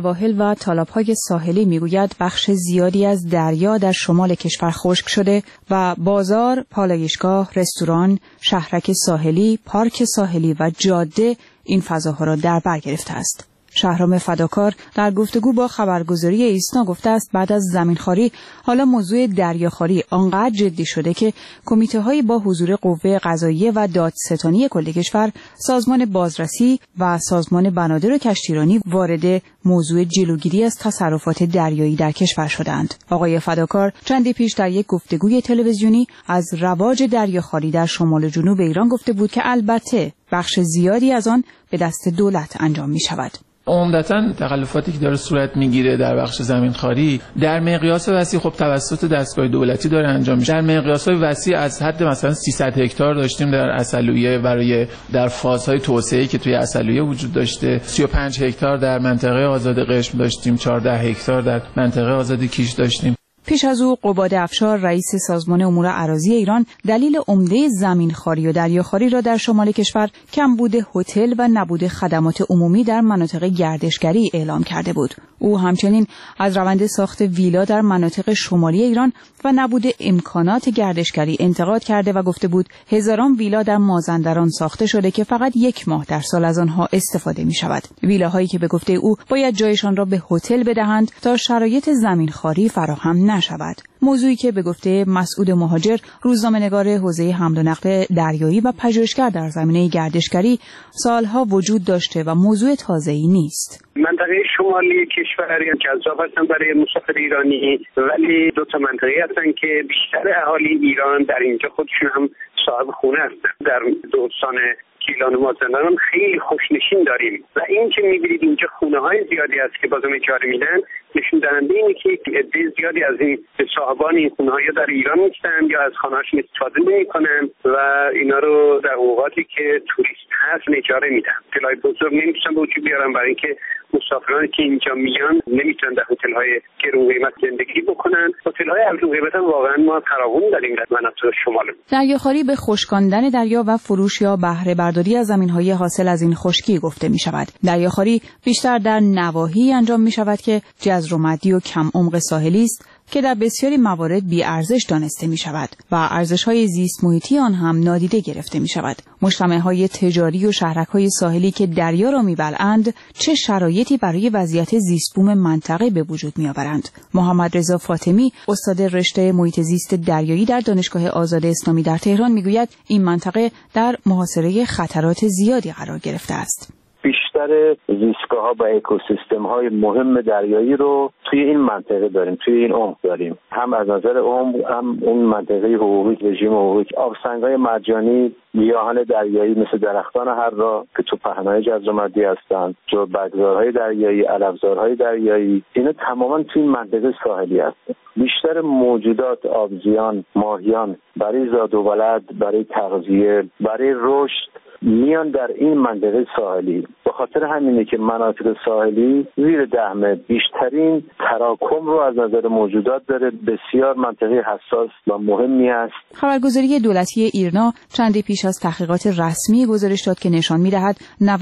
سواحل و تالاب‌های ساحلی میگوید بخش زیادی از دریا در شمال کشور خشک شده و بازار، پالایشگاه، رستوران، شهرک ساحلی، پارک ساحلی و جاده این فضاها را در بر گرفته است. شهرام فداکار در گفتگو با خبرگزاری ایسنا گفته است بعد از زمینخواری حالا موضوع دریاخواری آنقدر جدی شده که کمیته‌هایی با حضور قوه قضاییه و دادستانی کل کشور، سازمان بازرسی و سازمان بنادر و کشتیرانی وارد موضوع جلوگیری از تصرفات دریایی در کشور شدند. آقای فداکار چندی پیش در یک گفتگوی تلویزیونی از رواج دریاخواری در شمال و جنوب ایران گفته بود که البته بخش زیادی از آن به دست دولت انجام می شود. عمدتاً تخلفاتی که داره صورت میگیره در بخش زمینخواری در مقیاس وسیع خب توسط دستگاه دولتی داره انجام میشه. در مقیاس‌های وسیع از حد مثلا 300 هکتار داشتیم در عسلویه برای در فازهای توسعه‌ای که توی عسلویه وجود داشته، 35 هکتار در منطقه آزاد قشم داشتیم، 14 هکتار در منطقه آزاد کیش داشتیم. پیش از او قباد افشار رئیس سازمان امور اراضی ایران دلیل عمده زمینخواری و دریاخواری را در شمال کشور کمبود هتل و نبود خدمات عمومی در مناطق گردشگری اعلام کرده بود. او همچنین از روند ساخت ویلا در مناطق شمالی ایران و نبود امکانات گردشگری انتقاد کرده و گفته بود هزاران ویلا در مازندران ساخته شده که فقط 1 ماه در سال از آنها استفاده می شود. ویلاهایی که به گفته او باید جایشان را به هتل بدهند تا شرایط زمینخواری فراهم نشود. موضوعی که به گفته مسعود مهاجر، روزنامه‌نگار حوزه حمل و نقل دریایی و پژوهشگر در زمینه گردشگری، سالها وجود داشته و موضوع تازه‌ای نیست. منطقه شمالی کشور جذاب هستن برای مسافر ایرانی، ولی 2 منطقه هستن که بیشتر اهالی ایران در اینجا خودشون هم صاحب خونه هستن. در دوستان گیلان و مازندران خیلی خوشنشین داریم و این که می‌بینید اینجا خونه‌های زیادی هست که بازم اجاره میدن، نشون دهنده اینه که عده زیادی از این صاحبان این خونه‌ها یا در ایران نیستن یا از خانه‌هاشون استفاده نمی‌کنن و اینا رو در اوقاتی که توریست هست اجاره میدن. هتل‌های بزرگ نمی‌تونن به وجود بیارن برای اینکه مسافرانی که اینجا میان نمیتونن در هتل‌های گرون قیمت زندگی بکنن. هتل‌های ارزون قیمت هم واقعا ما فراوون داریم در مناطق شمال. دریاخواری به خشکاندن دریا و فروش یا بهره برداری از زمین‌های حاصل از این خشکی گفته می‌شود. دریاخواری بیشتر در نواحی انجام می‌شود که جزر و مدی و کم عمق ساحلی است که در بسیاری موارد بی‌ارزش دانسته می‌شود و ارزش‌های زیست محیطی آن هم نادیده گرفته می‌شود. مجتمع‌های تجاری و شهرک‌های ساحلی که دریا را می‌بلعند چه شرایطی برای وضعیت زیست بوم منطقه به وجود می‌آورند. محمد رضا فاطمی، استاد رشته محیط زیست دریایی در دانشگاه آزاد اسلامی در تهران می‌گوید این منطقه در محاصره خطرات زیادی قرار گرفته است. بیشتر زیستگاه‌ها و اکوسیستم‌های مهم دریایی رو توی این منطقه داریم، توی این عمق داریم. هم از نظر عمق، هم اون منطقه حقوقی، رژیم حقوقی، آبسنگ‌های مرجانی، گیاهان دریایی مثل درختان هررا که تو پهنای جزر مدی هستند، جربگزارهای دریایی، علفزارهای دریایی، اینا تماما توی این منطقه ساحلی هستند. بیشتر موجودات آبزیان، ماهیان برای زاد و ولد، برای تغذیه، برای رشد میان در این منطقه ساحلی. به خاطر همینه که مناطق ساحلی زیر 10 متر بیشترین تراکم رو از نظر موجودات داره. بسیار منطقه حساس و مهمی است. خبرگزاری دولتی ایرنا چندی پیش از تحقیقات رسمی گزارش داد که نشان می‌دهد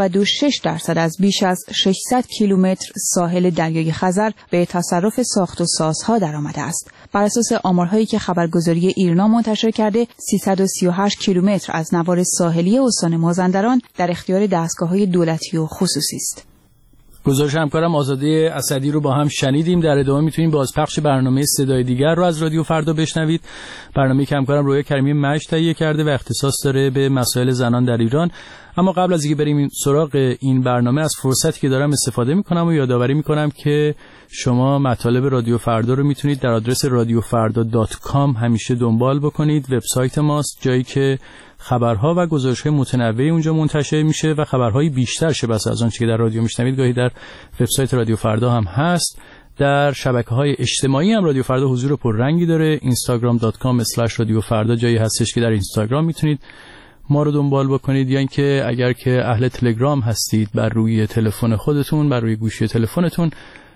96% از بیش از 600 کیلومتر ساحل دریای خزر به تصرف ساخت و سازها درآمده است. بر اساس آمارهایی که خبرگزاری ایرنا منتشر کرده، 338 کیلومتر از نوار ساحلی استان مازندران در اختیار دستگاه‌های دولتی و خصوصی است. گزارش همکارم آزاده اسدی رو با هم شنیدیم. در ادامه میتونید بازپخش برنامه صدای دیگر رو از رادیو فردا بشنوید. برنامه‌ای که همکارم رویا کریمی مجد تهیه کرده و اختصاص داره به مسائل زنان در ایران. اما قبل از اینکه بریم سراغ این برنامه، از فرصتی که دارم استفاده میکنم و یادآوری میکنم که شما مطالب رادیو فردا رو میتونید در آدرس radiofarda.com همیشه دنبال بکنید. وبسایت ماست، جایی که خبرها و گزارش‌های متنوعی اونجا منتشر میشه و خبرهای بیشتر شه بس از آنچه که در رادیو میشنوید گاهی در وبسایت رادیو فردا هم هست. در شبکه‌های اجتماعی هم رادیو فردا حضور پررنگی داره. instagram.com/radiofarda جایی هستش که در اینستاگرام میتونید ما رو دنبال بکنید، یا اینکه اگر که اهل تلگرام هستید بر روی تلفن خودتون، بر روی گوشی تلفنتون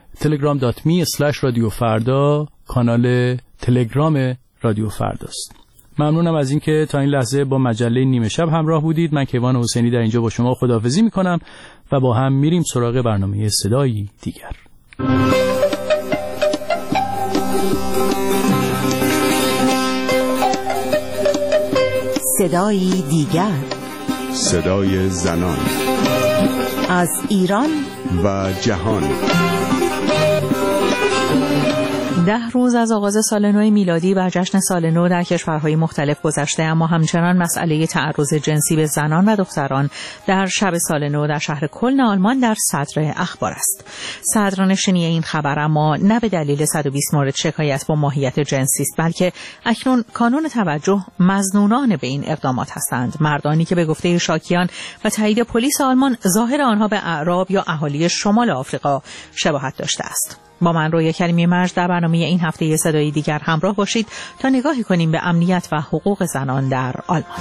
telegram.me/radiofarda کانال تلگرام رادیو فرداست. ممنونم از اینکه تا این لحظه با مجله نیمه شب همراه بودید. من کیوان حسینی در اینجا با شما خداحافظی میکنم و با هم میریم سراغ برنامه صدایی دیگر. صدایی دیگر، صدای زنان از ایران و جهان. 10 روز از آغاز سال نو میلادی و جشن سال نو در کشورهای مختلف گذشته، اما همچنان مسئله تعرض جنسی به زنان و دختران در شب سال نو در شهر کلن آلمان در صدر اخبار است. صدرنشینی این خبر اما نه به دلیل 120 مورد شکایت با ماهیت جنسی است، بلکه اکنون کانون توجه مظنونان به این اقدامات هستند، مردانی که به گفته شاکیان و تایید پلیس آلمان ظاهر آنها به اعراب یا اهالی شمال آفریقا شباهت داشته است. با من رویا کریمی مجد در برنامه این هفته صدای دیگر همراه باشید تا نگاهی کنیم به امنیت و حقوق زنان در آلمان.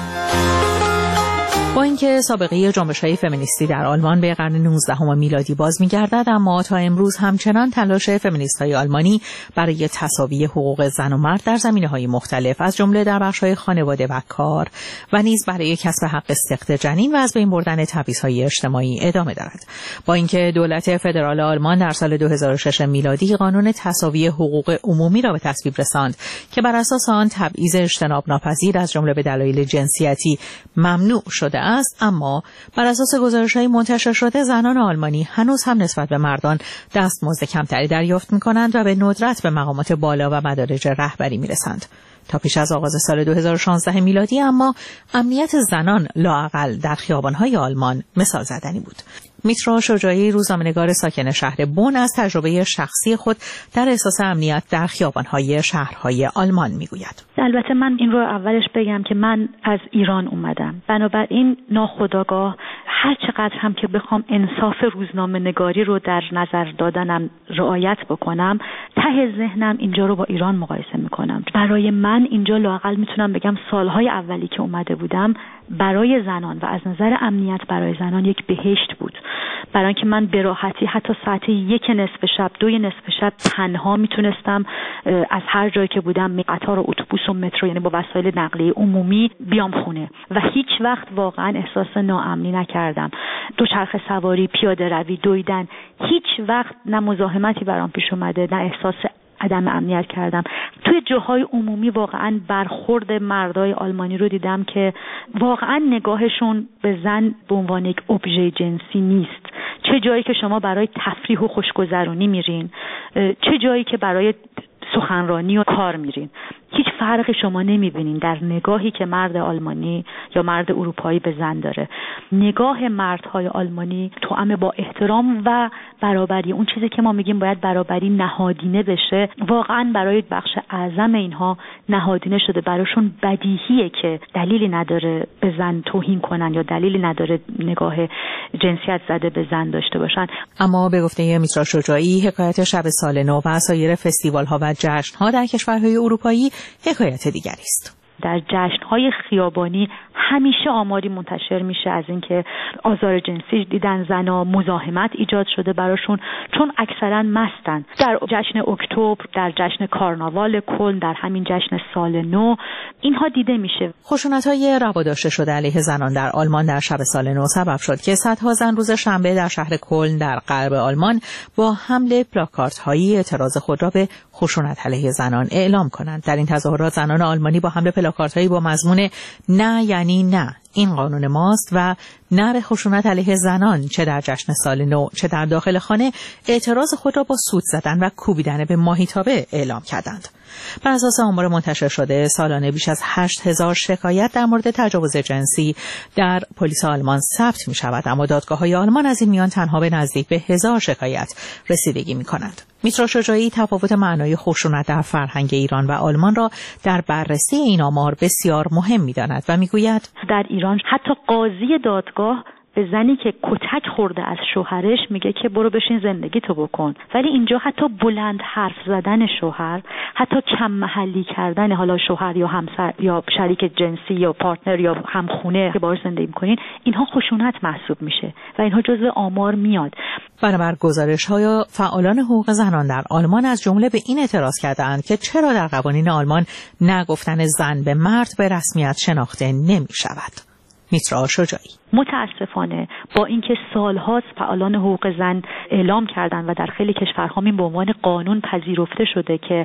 با اینکه سابقه جنبش‌های فمینیستی در آلمان به قرن 19 میلادی باز می‌گردد، اما تا امروز همچنان تلاش فمینیست‌های آلمانی برای تساوی حقوق زن و مرد در زمینه‌های مختلف، از جمله در بخش‌های خانواده و کار و نیز برای کسب حق استخدام جنین و از بین بردن تبعیض‌های اجتماعی ادامه دارد. با اینکه دولت فدرال آلمان در سال 2006 میلادی قانون تساوی حقوق عمومی را به تصویب رساند که بر اساس آن تبعیض اجتناب ناپذیر از جمله به دلایل جنسیتی ممنوع شده است، اما بر اساس گزارش‌های منتشر شده زنان آلمانی هنوز هم نسبت به مردان دستمزد کمتری دریافت می‌کنند و به ندرت به مقامات بالا و مدارج رهبری می‌رسند. تا پیش از آغاز سال 2016 میلادی اما امنیت زنان لااقل در خیابان‌های آلمان مثال زدنی بود. میترا شجاعی، روزنامه‌نگار ساکن شهر بون، از تجربه شخصی خود در احساس امنیت در خیابان‌های شهرهای آلمان میگوید. البته من این رو اولش بگم که من از ایران اومدم، بنابراین ناخودآگاه هر چقدر هم که بخوام انصاف روزنامه‌نگاری رو در نظر دادنم رعایت بکنم، ته ذهنم اینجا رو با ایران مقایسه میکنم. برای من اینجا لااقل میتونم بگم سالهای اولی که اومده بودم برای زنان و از نظر امنیت برای زنان یک بهشت بود، برای اینکه من به راحتی حتی ساعت 1 نصف شب 2 نصف شب تنها میتونستم از هر جایی که بودم، قطار و اتوبوس و مترو، یعنی با وسایل نقلیه عمومی بیام خونه و هیچ وقت واقعا احساس ناامنی نکردم. دوچرخه سواری، پیاده روی، دویدن، هیچ وقت نه مزاحمتی برام پیش اومده نه احساس عدم امنیت کردم. توی جاهای عمومی واقعا برخورد مردای آلمانی رو دیدم که واقعا نگاهشون به زن به عنوان یک ابژه جنسی نیست. چه جایی که شما برای تفریح و خوشگذرونی میرین، چه جایی که برای سخنرانی و کار میرین، هیچ فرقی شما نمیبینین در نگاهی که مرد آلمانی یا مرد اروپایی به زن داره. نگاه مردهای آلمانی توأم با احترام و برابری، اون چیزی که ما میگیم باید برابری نهادینه بشه، واقعا برای بخش اعظم اینها نهادینه شده. براشون بدیهیه که دلیلی نداره به زن توهین کنن یا دلیلی نداره نگاه جنسیت زده به زن داشته باشن. اما به گفته میترا شجاعی، حکایت شب سال نو و سایر فستیوال‌ها و جشن‌ها در کشورهای اروپایی حکایت دیگری است. در جشن‌های خیابانی همیشه آماری منتشر میشه از اینکه آزار جنسی دیدن زنا، مزاحمت ایجاد شده براشون، چون اکثرا مستن. در جشن اکتبر، در جشن کارناوال کلن، در همین جشن سال نو اینها دیده میشه. خشونت‌های روا شده علیه زنان در آلمان در شب سال نو سبب شد که صدها زن روز شنبه در شهر کلن در غرب آلمان با حمل پلاکاردهایی اعتراض خود را به خشونت علیه زنان اعلام کنند. در این تظاهرات زنان آلمانی با حمل پلاکاردهایی با مضمون نه یعنی نه، این قانون ماست و نر خشونت علیه زنان، چه در جشن سال نو چه در داخل خانه، اعتراض خود را با سوت زدن و کوبیدن به ماهیتابه اعلام کردند. بر اساس آمار منتشر شده سالانه بیش از 8000 شکایت در مورد تجاوز جنسی در پلیس آلمان ثبت می شود، اما دادگاه‌های آلمان از این میان تنها به نزدیک به 1000 شکایت رسیدگی می کنند. میترا شجاعی تفاوت معنای خشونت در فرهنگ ایران و آلمان را در بررسی این آمار بسیار مهم می‌داند و میگوید در ایران حتی قاضی دادگاه به زنی که کتک خورده از شوهرش میگه که برو بشین زندگی تو بکن، ولی اینجا حتی بلند حرف زدن شوهر، حتی کم محلی کردن حالا شوهر یا همسر یا شریک جنسی یا پارتنر یا همخونه که باهاش زندگی میکنین، اینها خشونت محسوب میشه و اینها جزو آمار میاد. بنابر گزارش‌های فعالان حقوق زنان در آلمان از جمله به این اعتراض کردند که چرا در قوانین آلمان نگفتن زن به مرد به رسمیت شناخته نمی‌شود. میترا شجاعی. متاسفانه با اینکه سالهاست فعالان حقوق زن اعلام کردن و در خیلی کشورها این به عنوان قانون پذیرفته شده که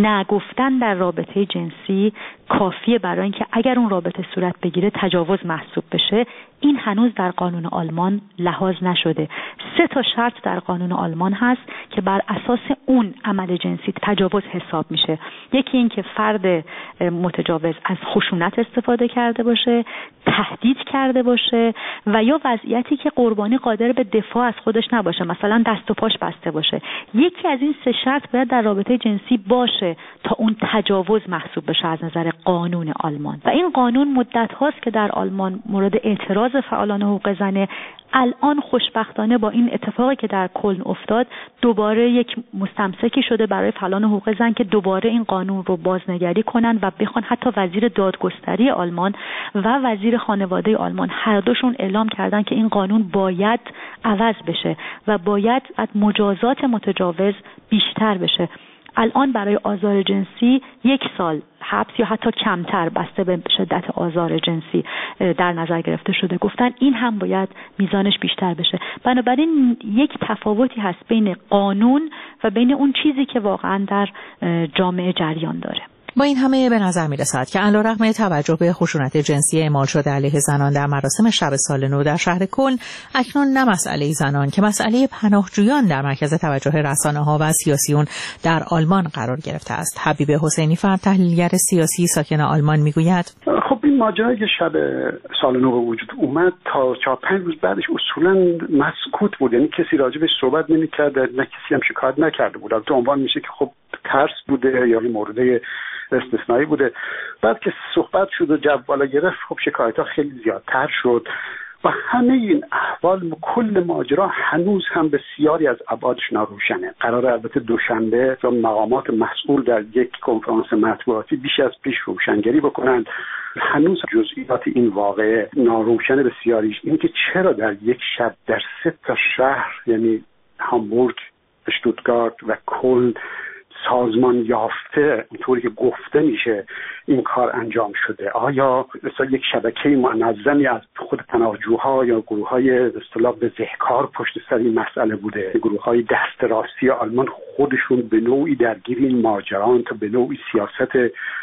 نگفتن در رابطه جنسی کافیه برای اینکه اگر اون رابطه صورت بگیره تجاوز محسوب بشه، این هنوز در قانون آلمان لحاظ نشده. 3 شرط در قانون آلمان هست که بر اساس اون عمل جنسی تجاوز حساب میشه. یکی این که فرد متجاوز از خشونت استفاده کرده باشه، تهدید کرده باشه و یا وضعیتی که قربانی قادر به دفاع از خودش نباشه، مثلا دست و پاش بسته باشه. یکی از این 3 شرط باید در رابطه جنسی باشه تا اون تجاوز محسوب بشه از نظر قانون آلمان. و این قانون مدت هاست که در آلمان مورد اعتراض فعالان حقوق زنه. الان خوشبختانه با این اتفاقی که در کلن افتاد دوباره یک مستمسکی شده برای فعالان حقوق زن که دوباره این قانون رو بازنگری کنن و بخوان. حتی وزیر دادگستری آلمان و وزیر خانواده آلمان هر دوشون اعلام کردن که این قانون باید عوض بشه و باید از مجازات متجاوز بیشتر بشه. الان برای آزار جنسی 1 سال حبس یا حتی کمتر بسته به شدت آزار جنسی در نظر گرفته شده. گفتن این هم باید میزانش بیشتر بشه. بنابراین یک تفاوتی هست بین قانون و بین اون چیزی که واقعا در جامعه جریان داره. با این همه به نظر می رسد که علیرغم توجه به خشونت جنسی اعمال شده علیه زنان در مراسم شب سال نو در شهر کلن، اکنون نه مسئله زنان که مسئله پناهجویان در مرکز توجه رسانه‌ها و سیاسیون در آلمان قرار گرفته است. حبیب حسینی فرد، تحلیلگر سیاسی ساکن آلمان، میگوید خب این ماجرایی که شب سال نو به وجود اومد تا 4-5 روز بعدش اصولا مسکوت بود، یعنی کسی راجع بهش صحبت نمی‌کرد، نه کسی هم شکایت نکرده بود. البته عنوان میشه که خب ترس بوده یا مورد استثنایی بوده. بعد که صحبت شد و جو بالا گرفت، خب شکایت‌ها خیلی زیادتر شد و همه این احوال، کل ماجرا هنوز هم بسیاری از ابعادش ناروشنه. قراره البته دوشنبه و مقامات مسئول در یک کنفرانس مطبوعاتی بیش از پیش روشنگری بکنند. هنوز جزئیات این واقعه ناروشن بسیاریش. این که چرا در یک شب در 3 شهر، یعنی هامبورگ، اشتوتگارت و کلن، سازمان یافته اونطوری که گفته میشه این کار انجام شده. آیا مثلا یک شبکه منظمی از خود پناهجوها یا گروه‌های به اصطلاح بزهکار پشت سر این مسئله بوده؟ گروه‌های دست راستی آلمان خودشون به نوعی درگیر این ماجران تا به نوعی سیاست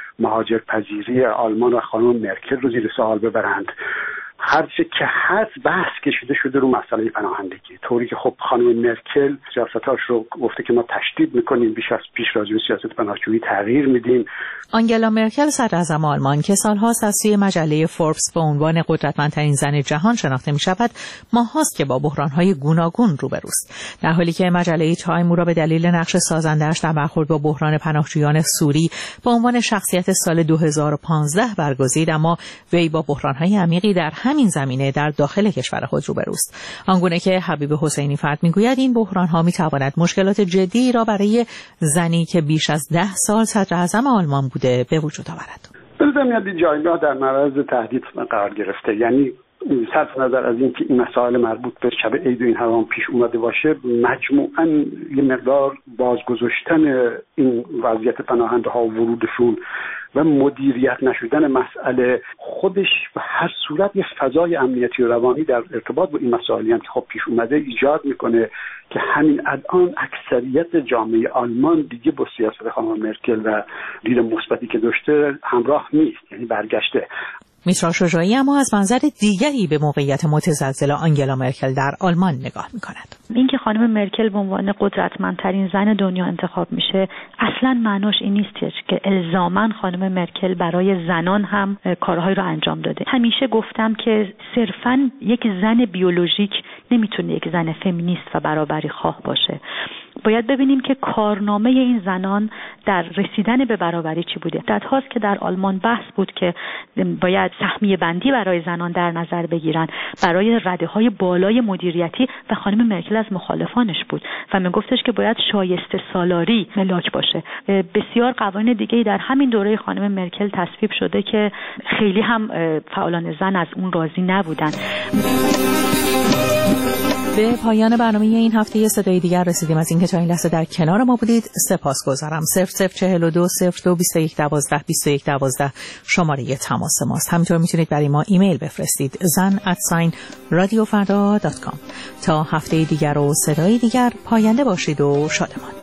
مهاجرپذیری آلمان و خانم مرکل رو زیر سوال ببرند. هرچه که هست بحث کشیده شده رو مسئله پناهندگی، طوری که خب خانم مرکل سیاستاش رو گفته که ما تشدید میکنیم، بیش از پیش راجع به سیاست پناهجویی تغییر میدیم. آنگلا مرکل صدراعظم آلمان که سالهاست از سوی مجله فوربس به عنوان قدرتمندترین زن جهان شناخته میشود، ماهاست که با بحران‌های گوناگون روبروست، در حالی که مجله تایم او را به دلیل نقش سازنده‌اش در برخورد با بحران پناهجویان سوری به عنوان شخصیت سال 2015 برگزید، اما وی با بحران‌های عمیقی در همین زمینه در داخل کشور خود روبروست. آنگونه که حبیب حسینی فرد میگوید این بحران‌ها میتواند مشکلات جدی را برای زنی که بیش از 10 سال صدراعظم آلمان بوده به وجود آورد. بنظر میاد جایگاه در معرض تهدید قرار گرفته، یعنی صرف نظر از اینکه این مسائل مربوط به شب عید و این هم پیش اومده باشه، مجموعاً یه مقدار بازگذاشتن این وضعیت پناهنده‌ها و ورودشون و مدیریت نشدن مسئله خودش به هر صورت یه فضای امنیتی و روانی در ارتباط با این مسائلی هم که خب پیش اومده ایجاد میکنه که همین الان اکثریت جامعه آلمان دیگه با سیاست خانم مرکل و دید مثبتی که داشته همراه نیست، یعنی برگشته. میترا شجاعی اما از منظر دیگری به موقعیت متزلزل آنگلا مرکل در آلمان نگاه می‌کند. اینکه خانم مرکل به عنوان قدرتمندترین زن دنیا انتخاب میشه اصلاً معناش این نیست که الزاماً خانم مرکل برای زنان هم کارهایی رو انجام داده. همیشه گفتم که صرفاً یک زن بیولوژیک نمیتونه یک زن فمینیست و برابری خواه باشه. باید ببینیم که کارنامه این زنان در رسیدن به برابری چی بوده. هاست که در آلمان بحث بود که باید سهمیه بندی برای زنان در نظر بگیرن برای رده‌های بالای مدیریتی و خانم مرکل از مخالفانش بود و میگفتش که باید شایسته سالاری ملاک باشه. بسیار قوانین دیگه‌ای در همین دوره خانم مرکل تصویب شده که خیلی هم فعالان زن از اون راضی نبودن. به پایان برنامه این هفته صدای دیگر رسیدیم. از اینکه تا این لحظه در کنار ما بودید سپاسگزارم. 0042 02 21 12 21 12 شماره تماس ماست. همینطور میتونید برای ما ایمیل بفرستید zan@radiofarda.com. تا هفته دیگر و صدای دیگر پاینده باشید و شادمان.